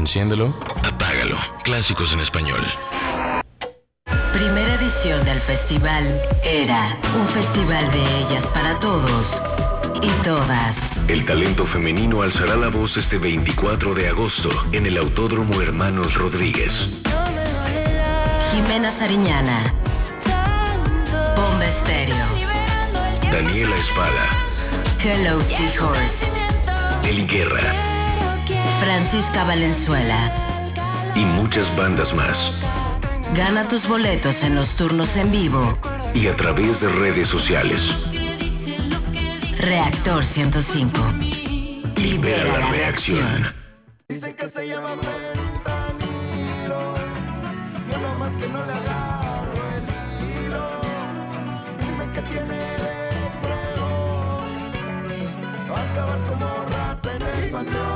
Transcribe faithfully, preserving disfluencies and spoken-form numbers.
Enciéndelo. Apágalo. Clásicos en español. Primera edición del festival Era, un festival de ellas para todos y todas. El talento femenino alzará la voz este veinticuatro de agosto en el Autódromo Hermanos Rodríguez. Jimena Sariñana, Bomba Estéreo, Daniela Espada, Hello Seahorse, Eli Guerra, Francisca Valenzuela y muchas bandas más. Gana tus boletos en los turnos en vivo Y a través de redes sociales. Reactor ciento cinco. Libera la reacción. Dicen que se llama fentanilo. Yo nomás que no le agarro el hilo. Dicen que tiene de prueba. Va a acabar como rata en el panteón.